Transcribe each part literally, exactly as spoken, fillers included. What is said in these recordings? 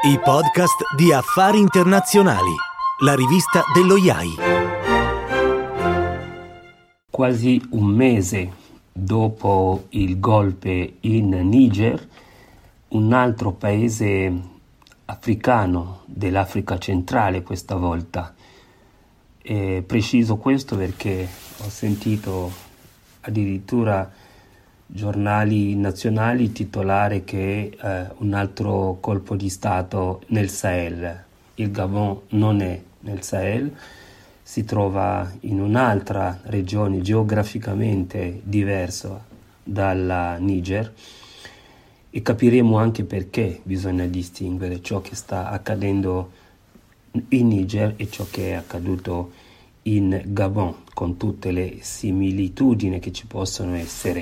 I podcast di Affari Internazionali, la rivista dello I A I. Quasi un mese dopo il golpe in Niger, un altro paese africano, dell'Africa centrale questa volta. È preciso questo perché ho sentito addirittura giornali nazionali titolare che eh, un altro colpo di Stato nel Sahel. Il Gabon non è nel Sahel, si trova in un'altra regione geograficamente diversa dalla Niger e capiremo anche perché bisogna distinguere ciò che sta accadendo in Niger e ciò che è accaduto in Gabon, con tutte le similitudini che ci possono essere.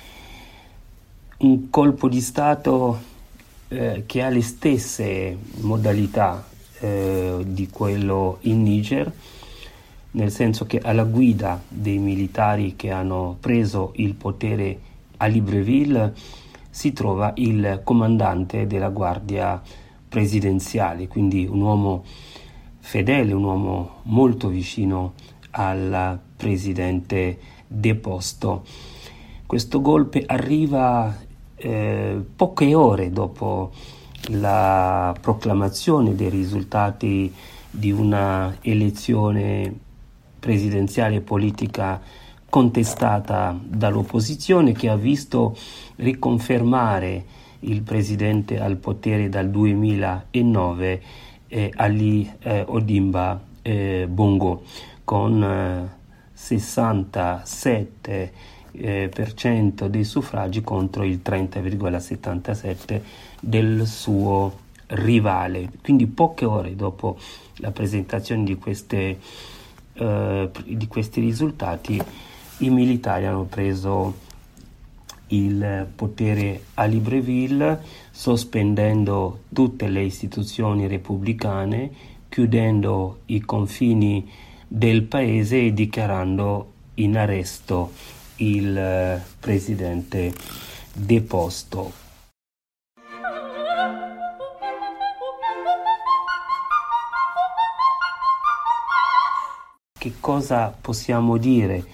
Un colpo di Stato eh, che ha le stesse modalità eh, di quello in Niger, nel senso che alla guida dei militari che hanno preso il potere a Libreville si trova il comandante della guardia presidenziale, quindi un uomo fedele, un uomo molto vicino al presidente deposto. Questo golpe arriva eh, poche ore dopo la proclamazione dei risultati di una elezione presidenziale politica contestata dall'opposizione, che ha visto riconfermare il presidente al potere dal duemilanove, eh, Ali eh, Ondimba eh, Bongo, con eh, sessantasette Eh, per cento dei suffragi contro il trenta virgola settantasette del suo rivale. Quindi poche ore dopo la presentazione di, queste, eh, di questi risultati, i militari hanno preso il potere a Libreville, sospendendo tutte le istituzioni repubblicane, chiudendo i confini del paese e dichiarando in arresto il eh, presidente deposto. Che cosa possiamo dire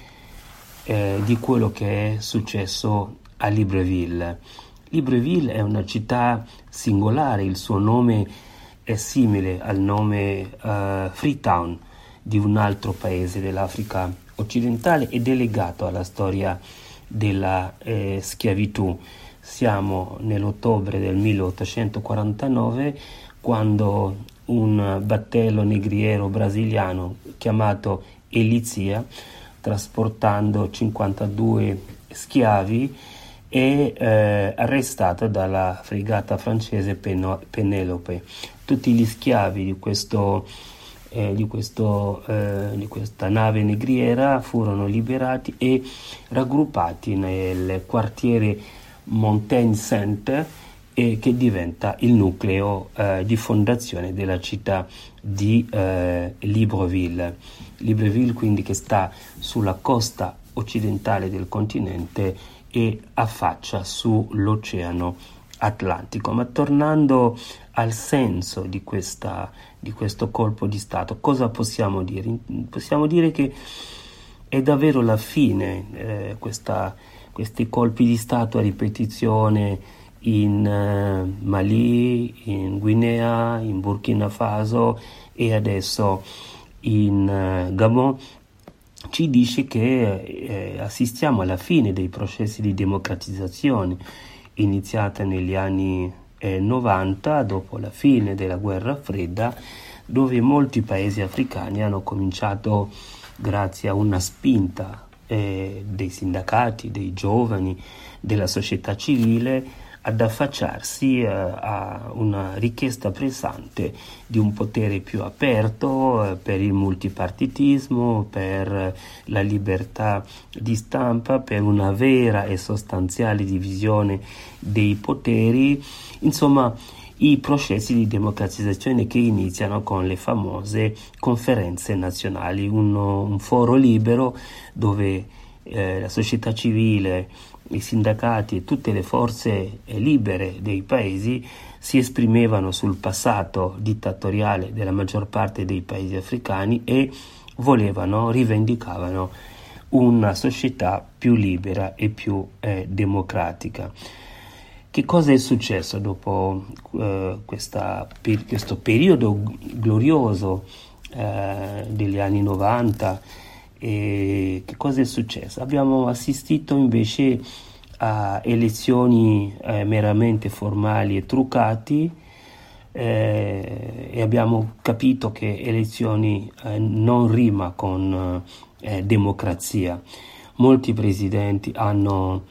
eh, di quello che è successo a Libreville? Libreville è una città singolare, il suo nome è simile al nome uh, Freetown di un altro paese dell'Africa occidentale ed è legato alla storia della eh, schiavitù. Siamo nell'ottobre del milleottocentoquarantanove, quando un battello negriero brasiliano chiamato Elizia, trasportando cinquantadue schiavi, è eh, arrestato dalla fregata francese Peno- Penelope. Tutti gli schiavi di questo Eh, di, questo, eh, di questa nave negriera furono liberati e raggruppati nel quartiere Montaigne Sainte, eh, che diventa il nucleo eh, di fondazione della città di eh, Libreville. Libreville quindi, che sta sulla costa occidentale del continente e affaccia sull'oceano Atlantico. Ma tornando al senso di questa di questo colpo di Stato, cosa possiamo dire? Possiamo dire che è davvero la fine, eh, questa, questi colpi di Stato a ripetizione in eh, Mali, in Guinea, in Burkina Faso e adesso in eh, Gabon, ci dice che eh, assistiamo alla fine dei processi di democratizzazione iniziata negli anni novanta, dopo la fine della guerra fredda, dove molti paesi africani hanno cominciato, grazie a una spinta eh, dei sindacati, dei giovani, della società civile, ad affacciarsi eh, a una richiesta pressante di un potere più aperto, eh, per il multipartitismo, per la libertà di stampa, per una vera e sostanziale divisione dei poteri. Insomma, i processi di democratizzazione che iniziano con le famose conferenze nazionali, uno, un foro libero dove eh, la società civile i sindacati e tutte le forze libere dei paesi si esprimevano sul passato dittatoriale della maggior parte dei paesi africani e volevano, rivendicavano una società più libera e più eh, democratica. Che cosa è successo dopo eh, questa, per, questo periodo glorioso eh, degli anni novanta? E che cosa è successo? Abbiamo assistito invece a elezioni eh, meramente formali e truccati eh, e abbiamo capito che elezioni eh, non rima con eh, democrazia. Molti presidenti hanno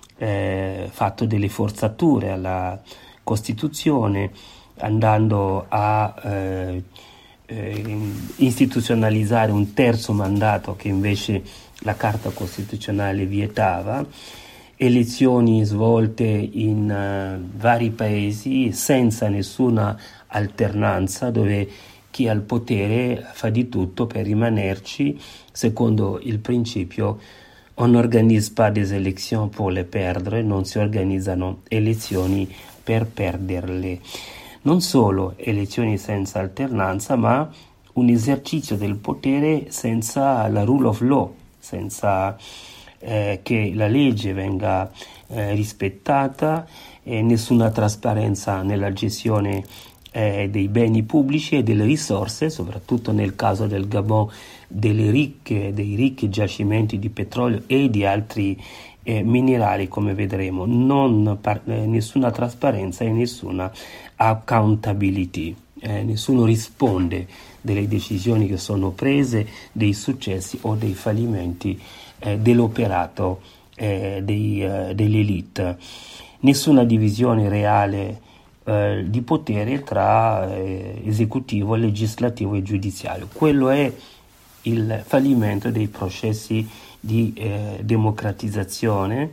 eh, fatto delle forzature alla Costituzione, andando a eh, eh, istituzionalizzare un terzo mandato che invece la Carta Costituzionale vietava, elezioni svolte in uh, vari paesi senza nessuna alternanza, dove chi ha il potere fa di tutto per rimanerci, secondo il principio on n'organise pas des élections pour les perdre, non si organizzano elezioni per perderle. Non solo elezioni senza alternanza, ma un esercizio del potere senza la rule of law, senza eh, che la legge venga eh, rispettata, e nessuna trasparenza nella gestione eh, dei beni pubblici e delle risorse, soprattutto nel caso del Gabon, delle ricche, dei ricchi giacimenti di petrolio e di altri eh, minerali, come vedremo. Non par- eh, nessuna trasparenza e nessuna accountability. Eh, nessuno risponde delle decisioni che sono prese, dei successi o dei fallimenti eh, dell'operato eh, dei, eh, dell'elite. Nessuna divisione reale eh, di potere tra eh, esecutivo, legislativo e giudiziario. Quello è il fallimento dei processi di eh, democratizzazione.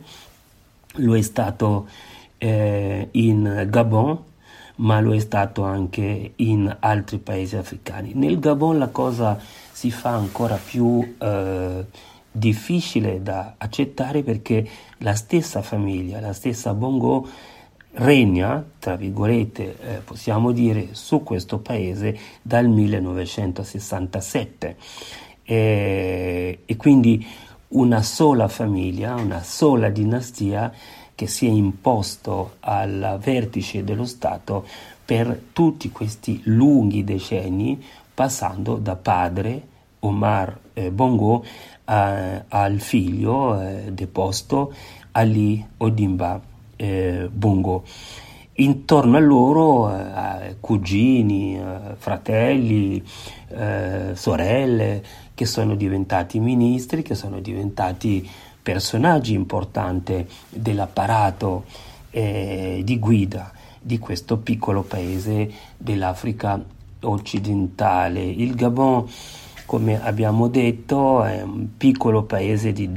Lo è stato eh, in Gabon, ma lo è stato anche in altri paesi africani. Nel Gabon la cosa si fa ancora più eh, difficile da accettare, perché la stessa famiglia, la stessa Bongo regna, tra virgolette, eh, possiamo dire, su questo paese dal millenovecentosessantasette e, e quindi una sola famiglia, una sola dinastia che si è imposto al vertice dello Stato per tutti questi lunghi decenni, passando da padre Omar eh, Bongo eh, al figlio eh, deposto Ali Odimba eh, Bongo. Intorno a loro eh, cugini, eh, fratelli, eh, sorelle che sono diventati ministri, che sono diventati personaggi importanti dell'apparato eh, di guida di questo piccolo paese dell'Africa occidentale. Il Gabon, come abbiamo detto, è un piccolo paese di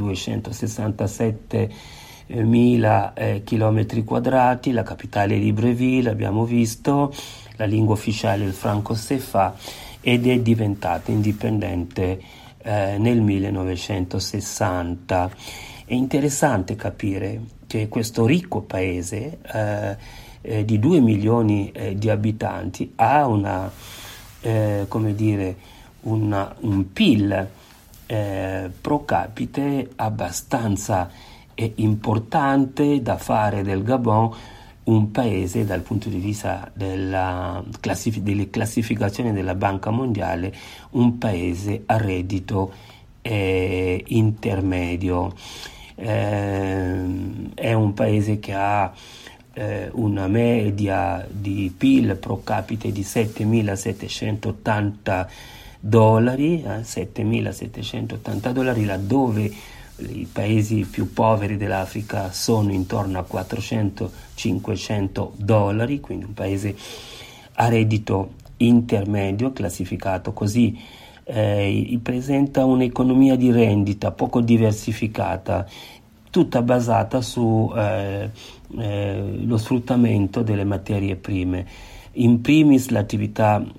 duecentosessantasette mila eh, chilometri quadrati, la capitale è Libreville, abbiamo visto, la lingua ufficiale è il franco-sefa ed è diventata indipendente eh, nel millenovecentosessanta. È interessante capire che questo ricco paese eh, eh, di due milioni eh, di abitanti ha una, eh, come dire, una, un P I L eh, pro capite abbastanza è importante da fare del Gabon un paese dal punto di vista della classif- delle classificazioni della Banca Mondiale, un paese a reddito eh, intermedio. Eh, è un paese che ha eh, una media di P I L pro capite di settemilasettecentottanta dollari, eh, settemilasettecentottanta dollari, laddove i paesi più poveri dell'Africa sono intorno a quattrocento cinquecento dollari, quindi un paese a reddito intermedio, classificato così, eh, presenta un'economia di rendita poco diversificata, tutta basata su eh, eh, lo sfruttamento delle materie prime, in primis l'attività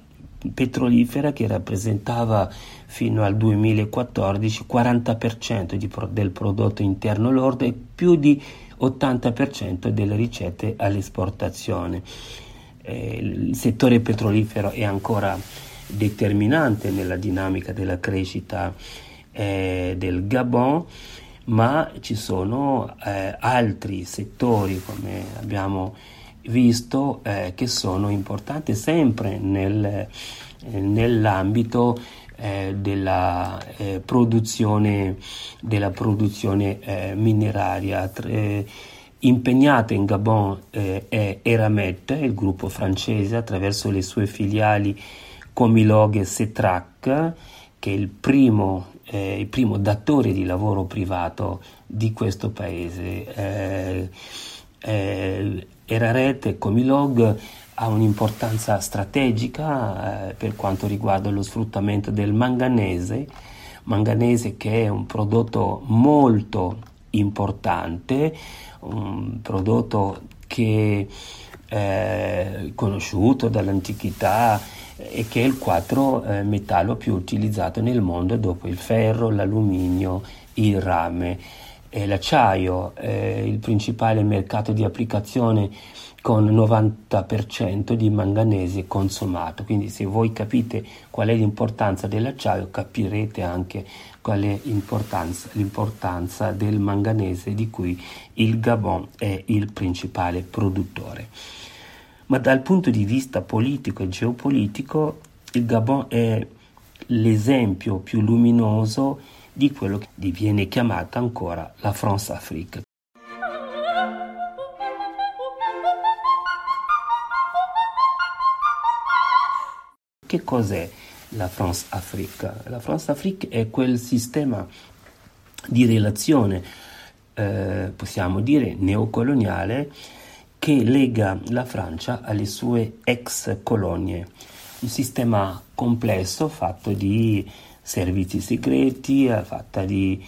petrolifera che rappresentava fino al duemilaquattordici quaranta per cento di pro- del prodotto interno lordo e più di ottanta per cento delle ricette all'esportazione. Eh, il settore petrolifero è ancora determinante nella dinamica della crescita eh, del Gabon, ma ci sono eh, altri settori, come abbiamo visto, eh, che sono importanti sempre nel, eh, nell'ambito eh, della eh, produzione della produzione eh, mineraria. Eh, impegnata in Gabon eh, è Eramet, il gruppo francese, attraverso le sue filiali Comilog e Setrac, che è il primo, eh, il primo datore di lavoro privato di questo paese. Eh, eh, Eramet e Comilog ha un'importanza strategica eh, per quanto riguarda lo sfruttamento del manganese, manganese che è un prodotto molto importante, un prodotto che è conosciuto dall'antichità e che è il quarto eh, metallo più utilizzato nel mondo dopo il ferro, l'alluminio, il rame e l'acciaio. È il principale mercato di applicazione con novanta per cento di manganese consumato. Quindi se voi capite qual è l'importanza dell'acciaio, capirete anche qual è l'importanza, l'importanza del manganese, di cui il Gabon è il principale produttore. Ma dal punto di vista politico e geopolitico, il Gabon è l'esempio più luminoso di quello che viene chiamata ancora la France-Afrique. Che cos'è la France-Afrique? La France-Afrique è quel sistema di relazione, eh, possiamo dire, neocoloniale, che lega la Francia alle sue ex colonie. Un sistema complesso fatto di servizi segreti, fatta di,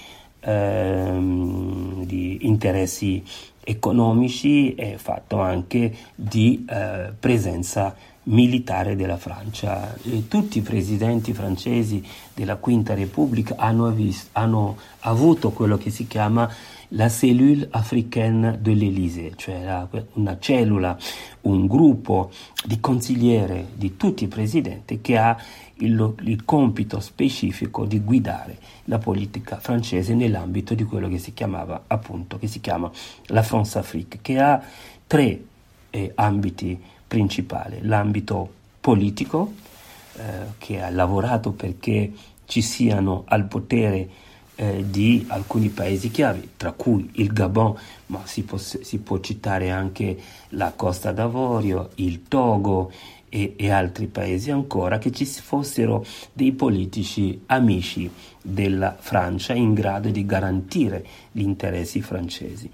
ehm, di interessi economici e fatto anche di eh, presenza militare della Francia. E tutti i presidenti francesi della Quinta Repubblica hanno, vis- hanno avuto quello che si chiama la cellule africaine de l'Élysée, cioè la, una cellula, un gruppo di consigliere di tutti i presidenti che ha il, il compito specifico di guidare la politica francese nell'ambito di quello che si chiamava appunto, che si chiama la France-Afrique, che ha tre eh, ambiti principali: l'ambito politico, eh, che ha lavorato perché ci siano al potere eh, di alcuni paesi chiavi, tra cui il Gabon, ma si può, si può citare anche la Costa d'Avorio, il Togo e, e altri paesi ancora, che ci fossero dei politici amici della Francia in grado di garantire gli interessi francesi.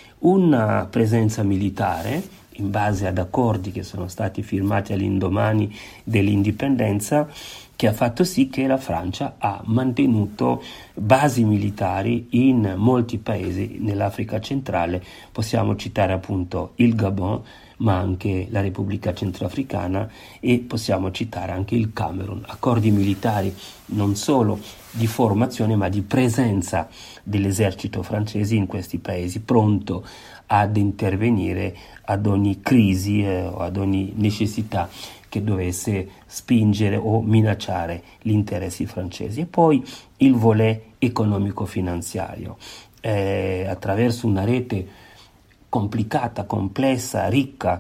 Una presenza militare in base ad accordi che sono stati firmati all'indomani dell'indipendenza, che ha fatto sì che la Francia ha mantenuto basi militari in molti paesi nell'Africa centrale. Possiamo citare appunto il Gabon, ma anche la Repubblica Centroafricana, e possiamo citare anche il Camerun. Accordi militari non solo di formazione ma di presenza dell'esercito francese in questi paesi, pronto ad intervenire ad ogni crisi eh, o ad ogni necessità che dovesse spingere o minacciare gli interessi francesi. E poi il volet economico-finanziario, eh, attraverso una rete complicata, complessa, ricca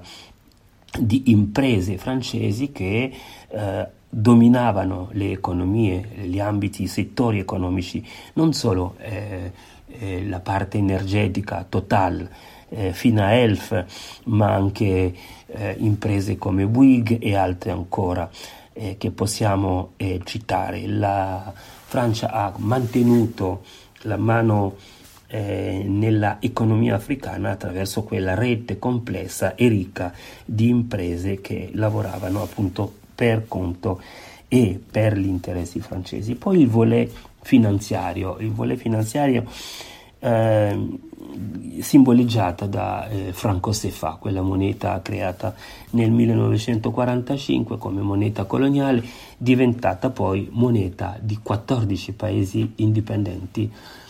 di imprese francesi che eh, dominavano le economie, gli ambiti, i settori economici, non solo eh, eh, la parte energetica Total, eh, fino a Elf, ma anche eh, imprese come Bouygues e altre ancora eh, che possiamo eh, citare. La Francia ha mantenuto la mano eh, nella economia africana attraverso quella rete complessa e ricca di imprese che lavoravano appunto per conto e per gli interessi francesi. Poi il volet finanziario, il volet finanziario eh, simboleggiata da eh, franco C F A, quella moneta creata nel millenovecentoquarantacinque come moneta coloniale, diventata poi moneta di quattordici paesi indipendenti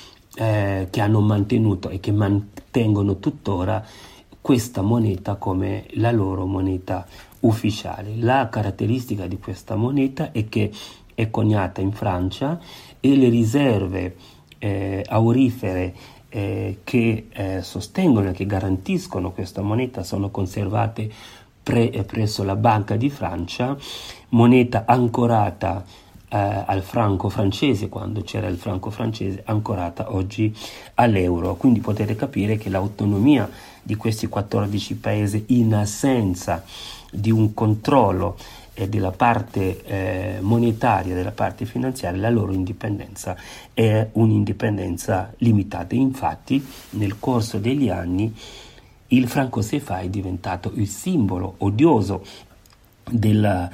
eh, che hanno mantenuto e che mantengono tuttora questa moneta come la loro moneta ufficiale. La caratteristica di questa moneta è che è coniata in Francia e le riserve eh, aurifere eh, che eh, sostengono e che garantiscono questa moneta sono conservate pre- presso la Banca di Francia, moneta ancorata eh, al franco francese, quando c'era il franco francese, ancorata oggi all'euro. Quindi potete capire che l'autonomia di questi quattordici paesi, in assenza di un controllo eh, della parte eh, monetaria, della parte finanziaria, la loro indipendenza è un'indipendenza limitata. Infatti, nel corso degli anni, il franco C F A è diventato il simbolo odioso della,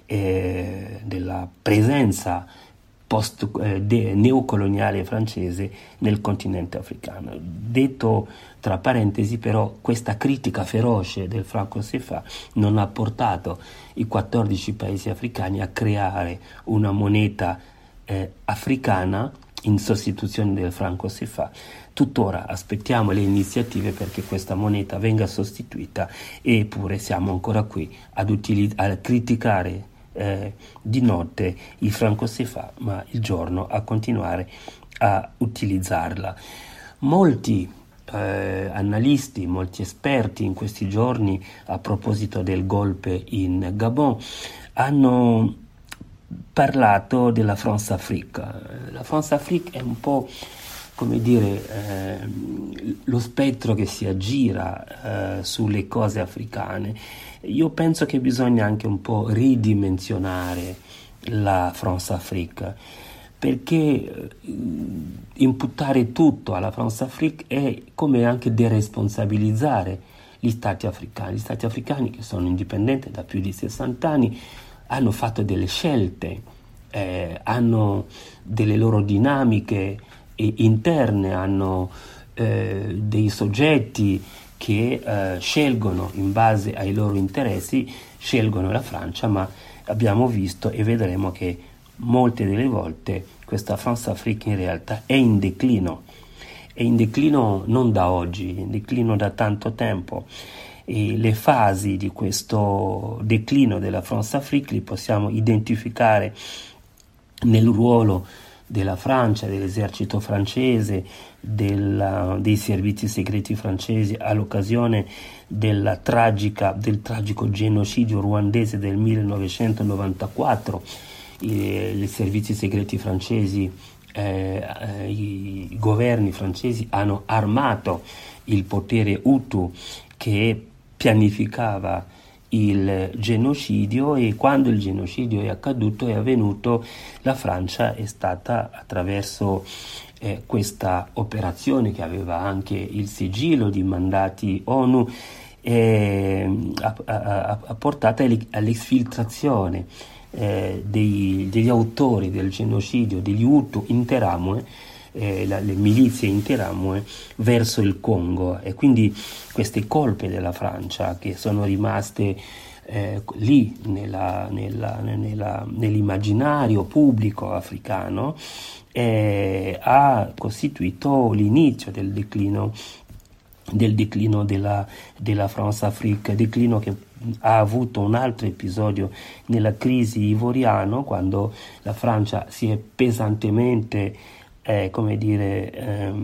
eh, della presenza post, eh, de, neocoloniale francese nel continente africano. Detto tra parentesi, però, questa critica feroce del franco C F A non ha portato i quattordici paesi africani a creare una moneta eh, africana in sostituzione del franco C F A. Tuttora aspettiamo le iniziative perché questa moneta venga sostituita, eppure siamo ancora qui ad utili- a criticare eh, di notte il franco C F A, ma il giorno a continuare a utilizzarla. Molti Eh, analisti, molti esperti in questi giorni, a proposito del golpe in Gabon, hanno parlato della France-Afrique. La France-Afrique è un po', come dire, eh, lo spettro che si aggira eh, sulle cose africane. Io penso che bisogna anche un po' ridimensionare la France-Afrique, perché imputare tutto alla France-Afrique è come anche deresponsabilizzare gli stati africani. Gli stati africani, che sono indipendenti da più di sessanta anni, hanno fatto delle scelte, eh, hanno delle loro dinamiche interne, hanno eh, dei soggetti che eh, scelgono in base ai loro interessi, scelgono la Francia, ma abbiamo visto e vedremo che molte delle volte questa France-Afrique in realtà è in declino, è in declino non da oggi, è in declino da tanto tempo, e le fasi di questo declino della France-Afrique li possiamo identificare nel ruolo della Francia, dell'esercito francese, della, dei servizi segreti francesi all'occasione della tragica, del tragico genocidio ruandese del millenovecentonovantaquattro. I, i servizi segreti francesi, eh, eh, i, i governi francesi hanno armato il potere Hutu che pianificava il genocidio, e quando il genocidio è accaduto, è avvenuto, la Francia è stata, attraverso eh, questa operazione che aveva anche il sigillo di mandati ONU, eh, ha, ha, ha portato all'esfiltrazione eh, dei, degli autori del genocidio degli Hutu in Teramue, eh, la, le milizie in Teramue, verso il Congo. E quindi queste colpe della Francia, che sono rimaste eh, lì nella, nella, nella, nell'immaginario pubblico africano, eh, ha costituito l'inizio del declino del declino della, della France-Afrique, declino che ha avuto un altro episodio nella crisi ivoriana, quando la Francia si è pesantemente eh, come dire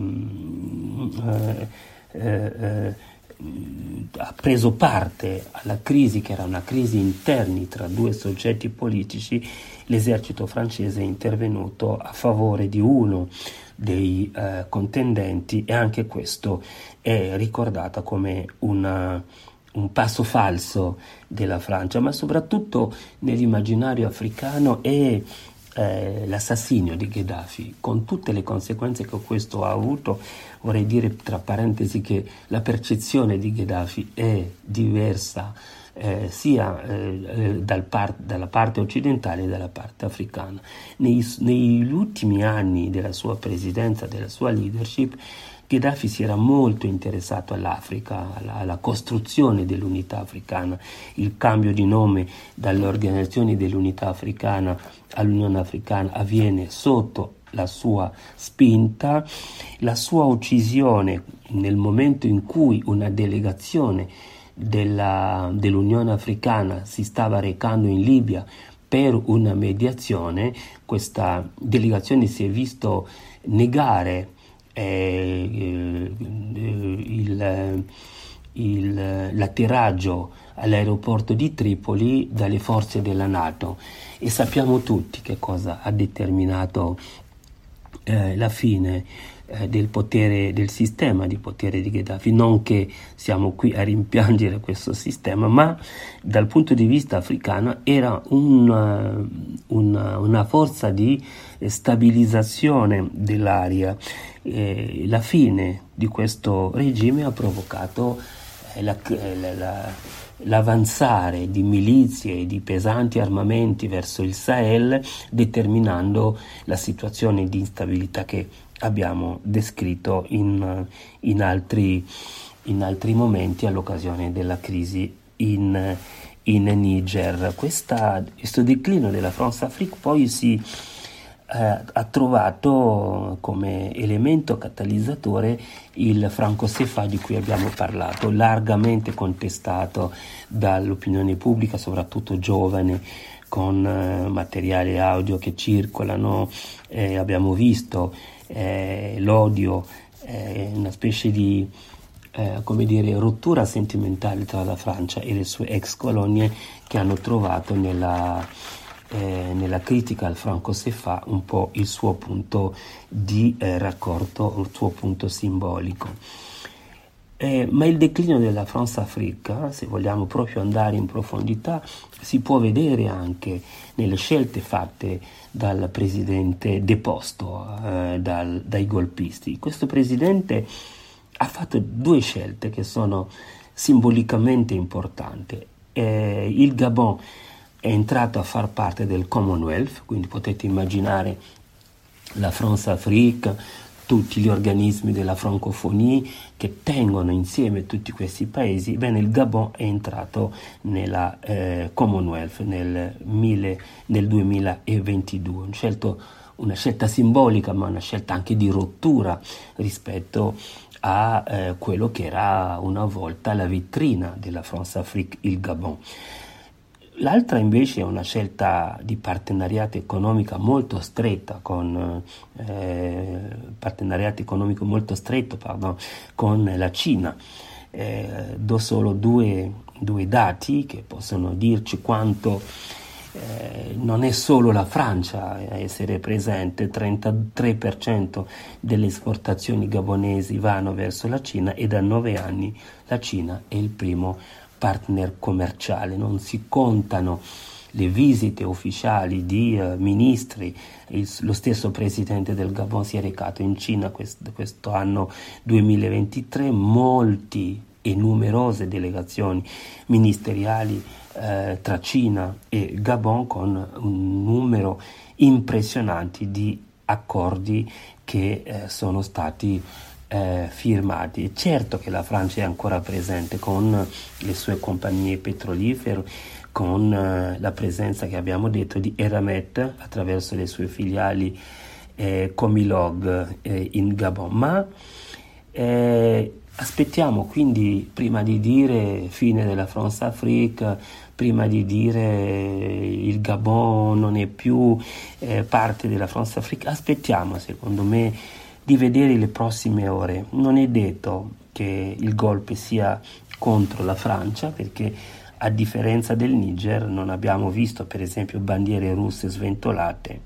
ehm, eh, eh, ha preso parte alla crisi, che era una crisi interna tra due soggetti politici. L'esercito francese è intervenuto a favore di uno dei eh, contendenti, e anche questo è ricordato come una, un passo falso della Francia, ma soprattutto nell'immaginario africano è eh, l'assassinio di Gheddafi, con tutte le conseguenze che questo ha avuto. Vorrei dire tra parentesi che la percezione di Gheddafi è diversa eh, sia eh, dal par- dalla parte occidentale che dalla parte africana. Nei, negli ultimi anni della sua presidenza, della sua leadership, Gheddafi si era molto interessato all'Africa, alla, alla costruzione dell'unità africana. Il cambio di nome dall'Organizzazione dell'Unità Africana all'Unione Africana avviene sotto la sua spinta. La sua uccisione nel momento in cui una delegazione della, dell'Unione Africana si stava recando in Libia per una mediazione, questa delegazione si è visto negare Eh, il, il, l'atterraggio all'aeroporto di Tripoli dalle forze della NATO, e sappiamo tutti che cosa ha determinato eh, la fine eh, del potere, del sistema di potere di Gheddafi. Non che siamo qui a rimpiangere questo sistema, ma dal punto di vista africano era una, una, una forza di stabilizzazione dell'area. Eh, la fine di questo regime ha provocato eh, la, la, la, l'avanzare di milizie e di pesanti armamenti verso il Sahel, determinando la situazione di instabilità che abbiamo descritto in, in, altri, in altri momenti all'occasione della crisi in, in Niger. Questa, questo declino della France-Afrique poi si Eh, ha trovato come elemento catalizzatore il franco C F A di cui abbiamo parlato, largamente contestato dall'opinione pubblica, soprattutto giovane, con eh, materiali audio che circolano. Eh, abbiamo visto eh, l'odio, eh, una specie di eh, come dire, rottura sentimentale tra la Francia e le sue ex colonie, che hanno trovato nella Eh, nella critica al franco C F A un po' il suo punto di eh, raccordo, il suo punto simbolico. Eh, ma il declino della France-Afrique, se vogliamo proprio andare in profondità, si può vedere anche nelle scelte fatte dal presidente deposto eh, dal, dai golpisti. Questo presidente ha fatto due scelte che sono simbolicamente importanti. Eh, il Gabon è entrato a far parte del Commonwealth, quindi potete immaginare la France-Afrique, tutti gli organismi della francofonie che tengono insieme tutti questi paesi. Bene, il Gabon è entrato nella eh, Commonwealth nel, mille, nel duemilaventidue, un scelto, una scelta simbolica, ma una scelta anche di rottura rispetto a eh, quello che era una volta la vetrina della France-Afrique, il Gabon. L'altra invece è una scelta di partenariato economico molto stretta con eh, partenariato economico molto stretto pardon, con la Cina. Eh, do solo due, due dati che possono dirci quanto eh, non è solo la Francia a essere presente. trentatré per cento delle esportazioni gabonesi vanno verso la Cina, e da nove anni la Cina è il primo partner commerciale. Non si contano le visite ufficiali di uh, ministri. Il, lo stesso presidente del Gabon si è recato in Cina quest, questo anno duemilaventitré, molti e numerose delegazioni ministeriali eh, tra Cina e Gabon, con un numero impressionante di accordi che eh, sono stati Eh, firmati. Certo che la Francia è ancora presente con le sue compagnie petrolifere, con eh, la presenza che abbiamo detto di Eramet attraverso le sue filiali eh, Comilog eh, in Gabon, ma eh, aspettiamo quindi, prima di dire fine della France-Afrique, prima di dire il Gabon non è più eh, parte della France-Afrique, aspettiamo, secondo me, di vedere le prossime ore. Non è detto che il golpe sia contro la Francia, perché a differenza del Niger non abbiamo visto per esempio bandiere russe sventolate.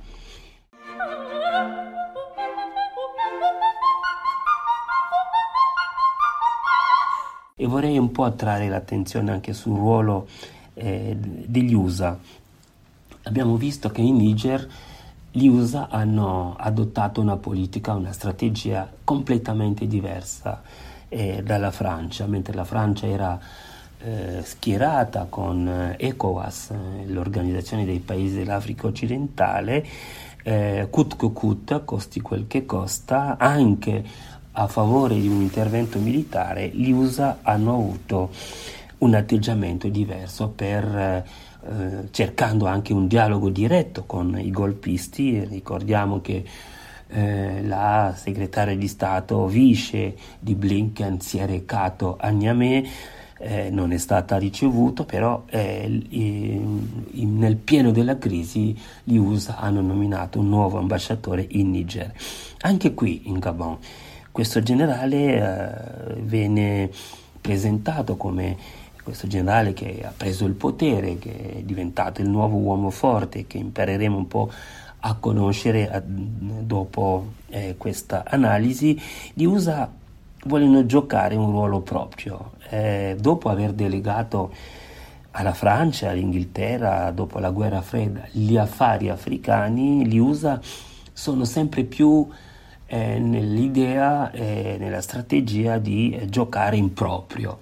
E vorrei un po' attrarre l'attenzione anche sul ruolo eh, degli U S A. Abbiamo visto che in Niger gli U S A hanno adottato una politica, una strategia completamente diversa eh, dalla Francia. Mentre la Francia era eh, schierata con ECOWAS, eh, l'organizzazione dei paesi dell'Africa occidentale, eh, cut che cut, costi quel che costa, anche a favore di un intervento militare. Gli U S A hanno avuto un atteggiamento diverso per eh, cercando anche un dialogo diretto con i golpisti. Ricordiamo che eh, la segretaria di Stato vice di Blinken si è recato a Niamey, eh, non è stata ricevuta, però eh, in, in, nel pieno della crisi gli U S A hanno nominato un nuovo ambasciatore in Niger. Anche qui in Gabon questo generale eh, venne presentato come questo generale che ha preso il potere, che è diventato il nuovo uomo forte, che impareremo un po' a conoscere a, dopo eh, questa analisi. Gli U S A vogliono giocare un ruolo proprio. Eh, dopo aver delegato alla Francia, all'Inghilterra, dopo la guerra fredda, gli affari africani, gli U S A sono sempre più eh, nell'idea, eh, nella strategia di eh, giocare in proprio.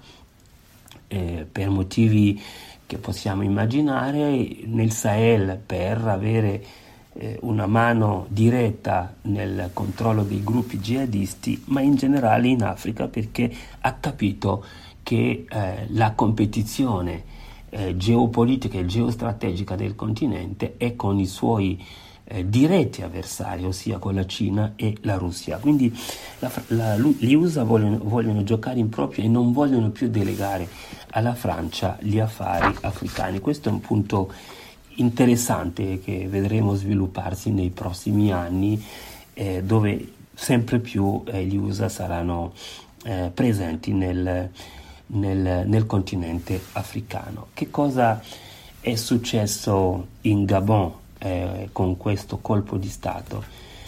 Eh, per motivi che possiamo immaginare, nel Sahel per avere eh, una mano diretta nel controllo dei gruppi jihadisti, ma in generale in Africa perché ha capito che eh, la competizione eh, geopolitica e geostrategica del continente è con i suoi eh, diretti avversari, ossia con la Cina e la Russia. Quindi la, la, gli U S A vogliono, vogliono giocare in proprio e non vogliono più delegare alla Francia gli affari africani. Questo è un punto interessante che vedremo svilupparsi nei prossimi anni, eh, dove sempre più eh, gli U S A saranno eh, presenti nel, nel, nel continente africano. Che cosa è successo in Gabon eh, con questo colpo di Stato?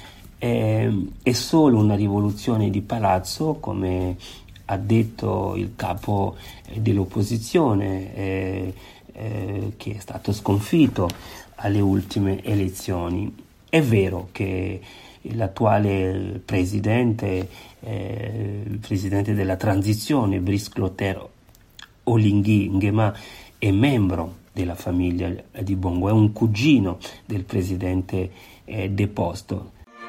Eh, è solo una rivoluzione di palazzo, come ha detto il capo eh, dell'opposizione, eh, eh, che è stato sconfitto alle ultime elezioni. È vero che l'attuale presidente, eh, il presidente della transizione, Brice Clotaire Oligui Nguema, è membro della famiglia di Bongo, è un cugino del presidente eh, deposto.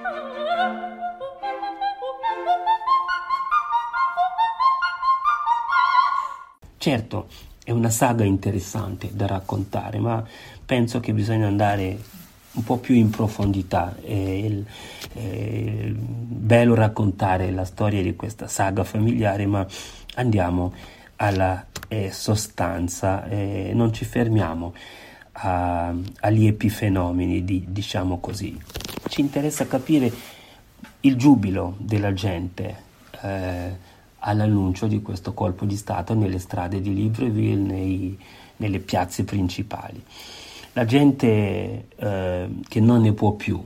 Certo, è una saga interessante da raccontare, ma penso che bisogna andare un po' più in profondità. È, il, è bello raccontare la storia di questa saga familiare, ma andiamo alla eh, sostanza, eh, non ci fermiamo a, agli epifenomeni, di, diciamo così. Ci interessa capire il giubilo della gente eh, all'annuncio di questo colpo di Stato nelle strade di Libreville, nei, nelle piazze principali. La gente eh, che non ne può più,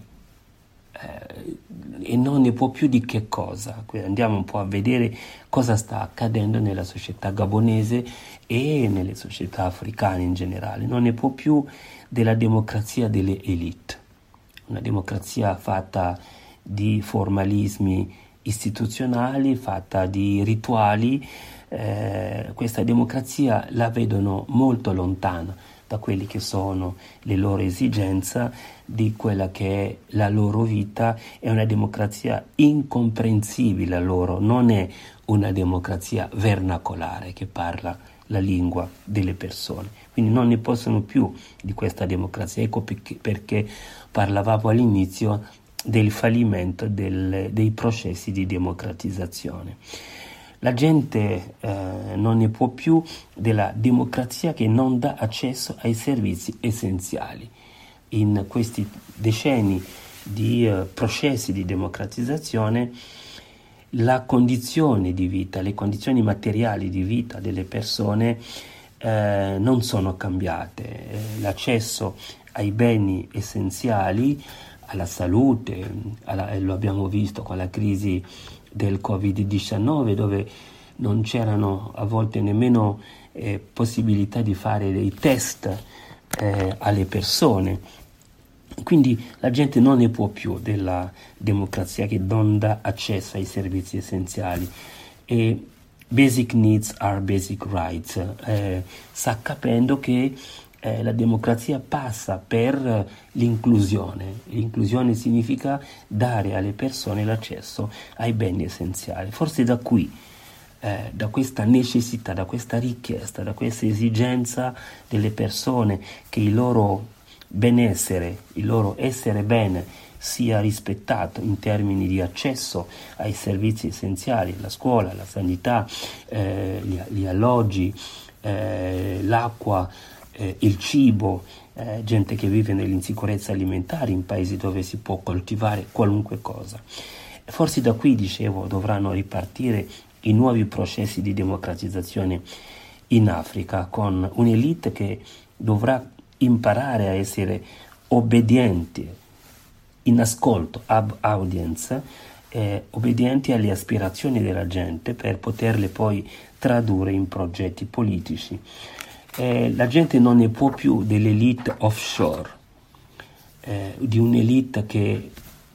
eh, e non ne può più di che cosa? Andiamo un po' a vedere cosa sta accadendo nella società gabonese e nelle società africane in generale. Non ne può più della democrazia delle elite, una democrazia fatta di formalismi istituzionali, fatta di rituali. Eh, questa democrazia la vedono molto lontana da quelli che sono le loro esigenze, di quella che è la loro vita. È una democrazia incomprensibile a loro, non è una democrazia vernacolare che parla la lingua delle persone, quindi non ne possono più di questa democrazia. Ecco perché, perché parlavamo all'inizio del fallimento del, dei processi di democratizzazione. La gente eh, non ne può più della democrazia che non dà accesso ai servizi essenziali. In questi decenni di eh, processi di democratizzazione, la condizione di vita, le condizioni materiali di vita delle persone eh, non sono cambiate. Eh, l'accesso ai beni essenziali, alla salute, alla, lo abbiamo visto con la crisi del covid diciannove, dove non c'erano a volte nemmeno eh, possibilità di fare dei test eh, alle persone. Quindi la gente non ne può più della democrazia che non dà accesso ai servizi essenziali, e basic needs are basic rights, eh, sta capendo che eh, la democrazia passa per l'inclusione. L'inclusione significa dare alle persone l'accesso ai beni essenziali. Forse da qui, eh, da questa necessità, da questa richiesta, da questa esigenza delle persone che il loro benessere, il loro essere bene sia rispettato in termini di accesso ai servizi essenziali, la scuola, la sanità, eh, gli, gli alloggi, eh, l'acqua, eh, il cibo, eh, gente che vive nell'insicurezza alimentare in paesi dove si può coltivare qualunque cosa. Forse da qui, dicevo, dovranno ripartire i nuovi processi di democratizzazione in Africa, con un'elite che dovrà imparare a essere obbediente, in ascolto, ab audience, eh, obbedienti alle aspirazioni della gente per poterle poi tradurre in progetti politici. Eh, la gente non ne può più dell'elite offshore, eh, di un'elite che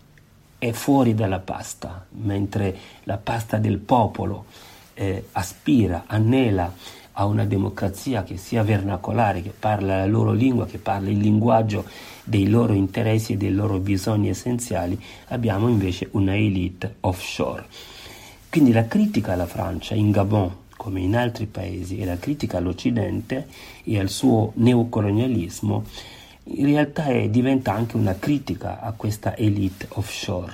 è fuori dalla pasta, mentre la pasta del popolo eh, aspira, anela a una democrazia che sia vernacolare, che parla la loro lingua, che parla il linguaggio dei loro interessi e dei loro bisogni essenziali. Abbiamo invece una elite offshore. Quindi la critica alla Francia in Gabon, come in altri paesi, e la critica all'Occidente e al suo neocolonialismo, in realtà è, diventa anche una critica a questa elite offshore,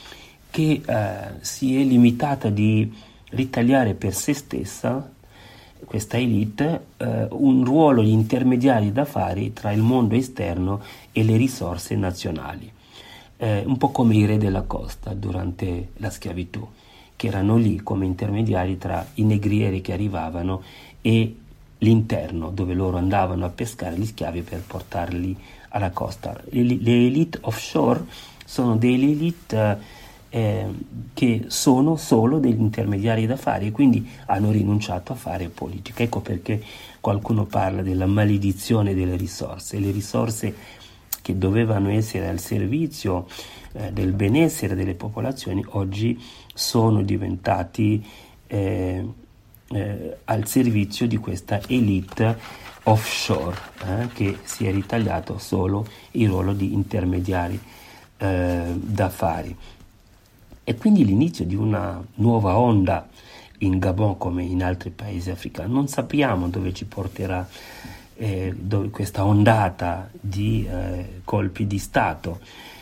che eh, si è limitata di ritagliare per se stessa, questa elite, eh, un ruolo di intermediari d'affari tra il mondo esterno e le risorse nazionali, eh, un po' come i re della costa durante la schiavitù, che erano lì come intermediari tra i negrieri che arrivavano e l'interno, dove loro andavano a pescare gli schiavi per portarli alla costa. Le, le elite offshore sono delle elite Eh, che sono solo degli intermediari d'affari e quindi hanno rinunciato a fare politica. Ecco perché qualcuno parla della maledizione delle risorse. Le risorse che dovevano essere al servizio eh, del benessere delle popolazioni oggi sono diventati eh, eh, al servizio di questa elite offshore eh, che si è ritagliato solo il ruolo di intermediari eh, d'affari. E quindi l'inizio di una nuova onda in Gabon come in altri paesi africani. Non sappiamo dove ci porterà eh, dove questa ondata di eh, colpi di Stato.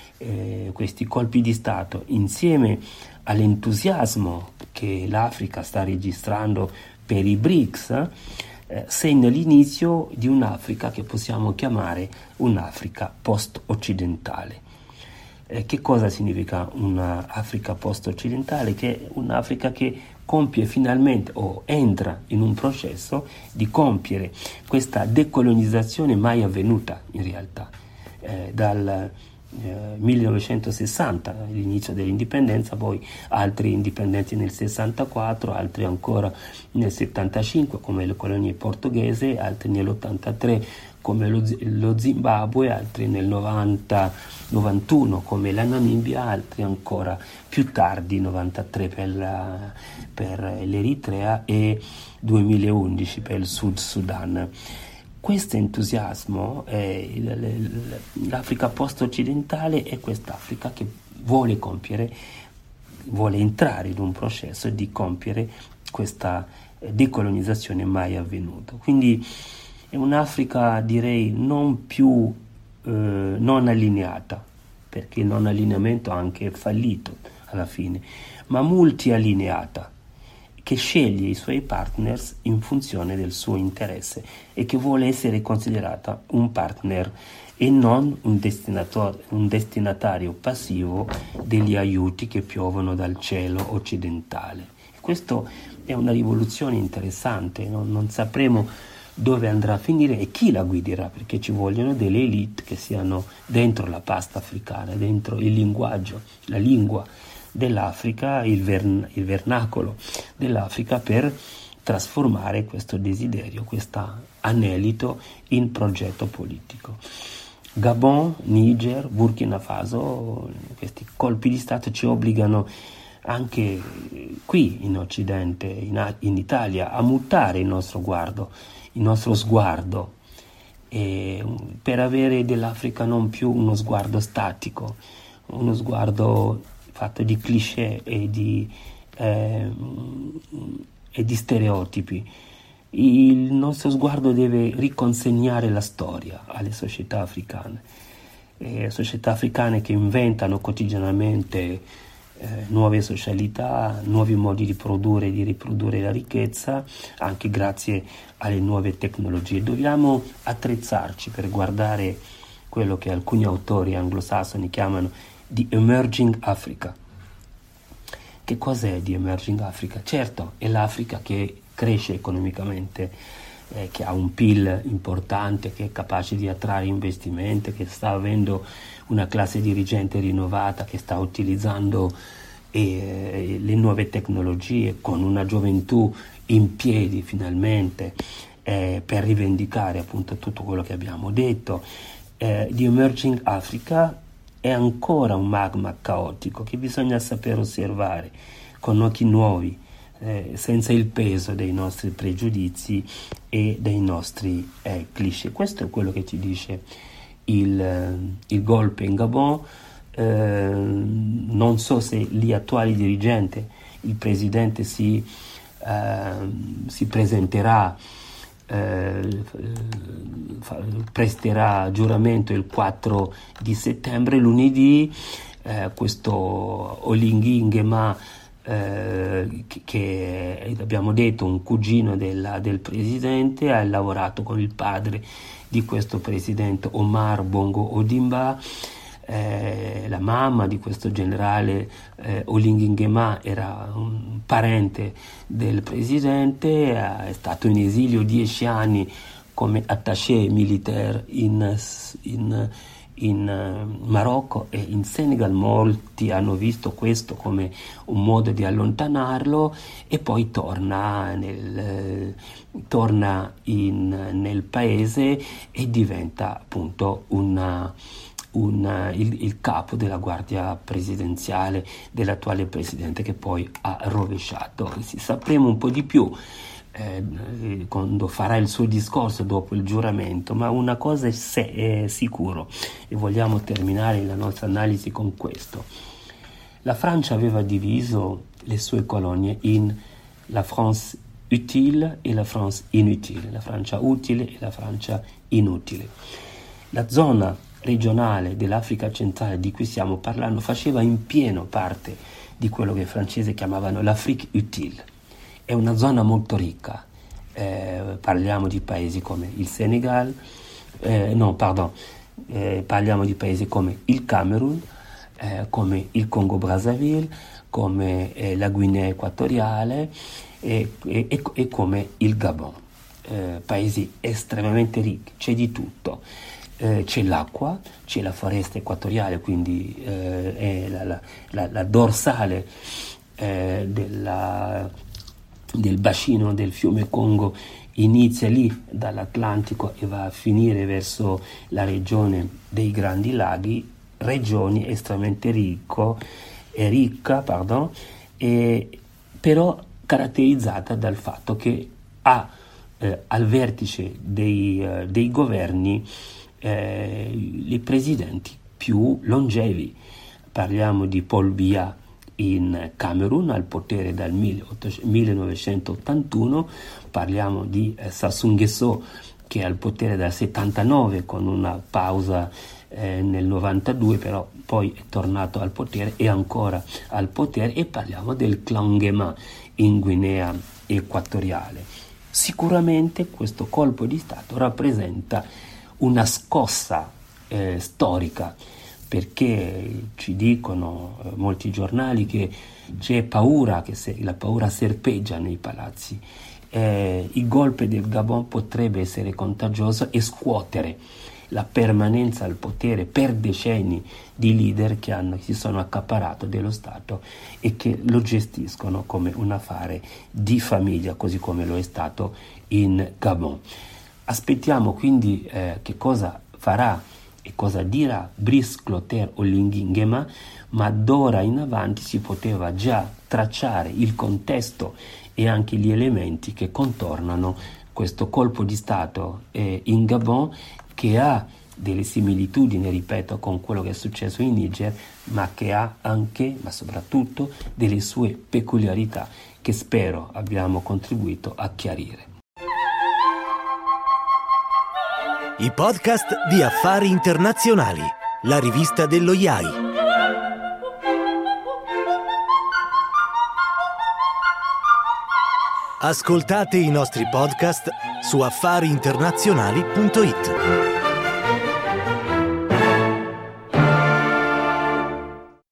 Eh, questi colpi di Stato, insieme all'entusiasmo che l'Africa sta registrando per i B R I C S, eh, segna l'inizio di un'Africa che possiamo chiamare un'Africa post-occidentale. Eh, che cosa significa un'Africa post-occidentale? Che è un'Africa che compie finalmente o entra in un processo di compiere questa decolonizzazione mai avvenuta in realtà, eh, dal eh, millenovecentosessanta, l'inizio dell'indipendenza, poi altri indipendenti nel sessantaquattro, altri ancora nel settantacinque come le colonie portoghese, altri nell'ottantatré come lo, lo Zimbabwe, altri nel novanta novantuno come la Namibia, altri ancora più tardi, novantatré per, la, per l'Eritrea e duemilaundici per il Sud Sudan. Questo entusiasmo, eh, l'Africa post-occidentale è quest'Africa che vuole compiere, vuole entrare in un processo di compiere questa decolonizzazione mai avvenuta. Quindi è un'Africa, direi, non più eh, non allineata, perché il non allineamento ha anche fallito alla fine, ma multiallineata, che sceglie i suoi partners in funzione del suo interesse e che vuole essere considerata un partner e non un destinatario, un destinatario passivo degli aiuti che piovono dal cielo occidentale. Questo è una rivoluzione interessante, non, non sapremo dove andrà a finire e chi la guiderà, perché ci vogliono delle elite che siano dentro la pasta africana, dentro il linguaggio, la lingua dell'Africa, il, vern- il vernacolo dell'Africa, per trasformare questo desiderio, questo anelito in progetto politico. Gabon, Niger, Burkina Faso, questi colpi di Stato ci obbligano anche qui in Occidente, in, in Italia, a mutare il nostro sguardo, il nostro sguardo, e per avere dell'Africa non più uno sguardo statico, uno sguardo fatto di cliché e di, eh, e di stereotipi. Il nostro sguardo deve riconsegnare la storia alle società africane, eh, società africane che inventano quotidianamente eh, nuove socialità, nuovi modi di produrre e di riprodurre la ricchezza, anche grazie alle nuove tecnologie. Dobbiamo attrezzarci per guardare quello che alcuni autori anglosassoni chiamano di Emerging Africa. Che cos'è di Emerging Africa? Certo, è l'Africa che cresce economicamente, eh, che ha un P I L importante, che è capace di attrarre investimenti, che sta avendo una classe dirigente rinnovata, che sta utilizzando eh, le nuove tecnologie con una gioventù in piedi finalmente, eh, per rivendicare appunto tutto quello che abbiamo detto. Eh, di Emerging Africa è ancora un magma caotico che bisogna saper osservare con occhi nuovi, eh, senza il peso dei nostri pregiudizi e dei nostri eh, cliché. Questo è quello che ci dice il, il golpe in Gabon. Eh, non so se gli attuali dirigenti, il presidente si, eh, si presenterà, eh, presterà giuramento il quattro di settembre, lunedì. Eh, questo Oligui Nguema, eh, che, che abbiamo detto un cugino della, del presidente, ha lavorato con il padre di questo presidente, Omar Bongo Ondimba. Eh, la mamma di questo generale eh, Oligui Nguema era un parente del presidente, è stato in esilio dieci anni come attaché militaire in, in, in Marocco e in Senegal. Molti hanno visto questo come un modo di allontanarlo, e poi torna nel, torna in, nel paese e diventa appunto una Un, il, il capo della guardia presidenziale dell'attuale presidente, che poi ha rovesciato. Sapremo un po' di più eh, quando farà il suo discorso dopo il giuramento, ma una cosa è, se, è sicuro, e vogliamo terminare la nostra analisi con questo. La Francia aveva diviso le sue colonie in la France utile e la France inutile, la Francia utile e la Francia inutile. La zona regionale dell'Africa centrale di cui stiamo parlando faceva in pieno parte di quello che i francesi chiamavano l'Afrique utile. È una zona molto ricca, eh, parliamo di paesi come il Senegal, eh, no pardon, eh, parliamo di paesi come il Camerun, eh, come il Congo Brazzaville, come eh, la Guinea Equatoriale e, e, e come il Gabon, eh, paesi estremamente ricchi, c'è di tutto. Eh, c'è l'acqua, c'è la foresta equatoriale, quindi eh, è la, la, la, la dorsale eh, della, del bacino del fiume Congo, inizia lì dall'Atlantico e va a finire verso la regione dei Grandi Laghi, regione estremamente ricco, è ricca, pardon, e, però caratterizzata dal fatto che ha eh, al vertice dei, uh, dei governi Eh, i presidenti più longevi. Parliamo di Paul Biya in Camerun, al potere dal millenovecentottantuno, parliamo di eh, Sassou Nguesso, che è al potere dal settantanove con una pausa eh, nel novantadue, però poi è tornato al potere e ancora al potere, e parliamo del clan Nguema in Guinea Equatoriale. Sicuramente questo colpo di Stato rappresenta una scossa eh, storica, perché ci dicono eh, molti giornali che c'è paura, che se, la paura serpeggia nei palazzi. Eh, il golpe del Gabon potrebbe essere contagioso e scuotere la permanenza al potere per decenni di leader che hanno, si sono accaparato dello Stato e che lo gestiscono come un affare di famiglia, così come lo è stato in Gabon. Aspettiamo quindi eh, che cosa farà e cosa dirà Brice Clotaire Oligui Nguema, ma d'ora in avanti si poteva già tracciare il contesto e anche gli elementi che contornano questo colpo di Stato eh, in Gabon, che ha delle similitudini, ripeto, con quello che è successo in Niger, ma che ha anche, ma soprattutto, delle sue peculiarità che spero abbiamo contribuito a chiarire. I podcast di Affari Internazionali, la rivista dello I A I. Ascoltate i nostri podcast su affari internazionali punto it.